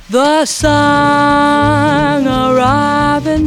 The song a robin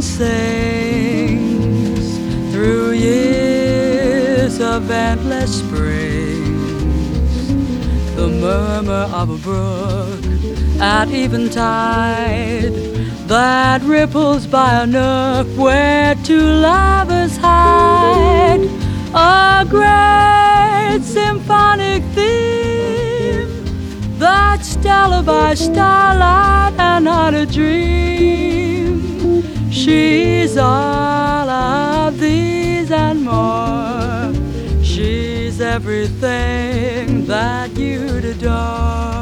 sings through years of endless springs, the murmur of a brook at eventide that ripples by a nook where two lovers hide. A great symphonic theme that's stellar by starlight and not a dream. She's all of these and more. She's everything that you'd adore.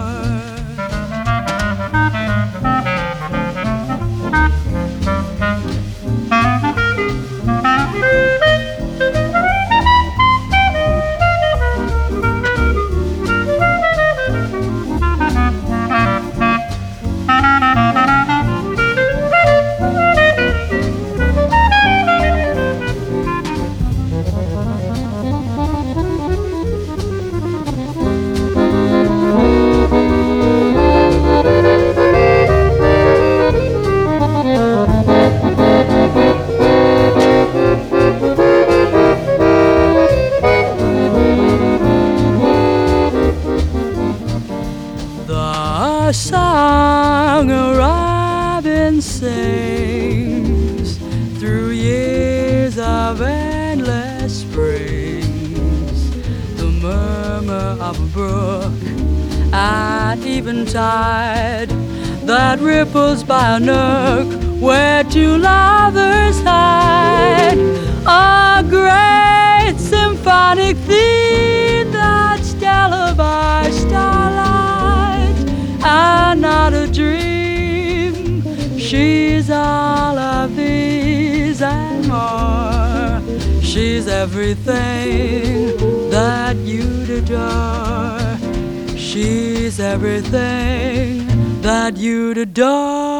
The song a robin sings through years of endless springs, the murmur of a brook at eventide that ripples by a nook where two lovers hide. A great symphonic theme that's stellar by starlight and not a dream. She's all of these and more. She's everything that you'd adore. She's everything that you'd adore.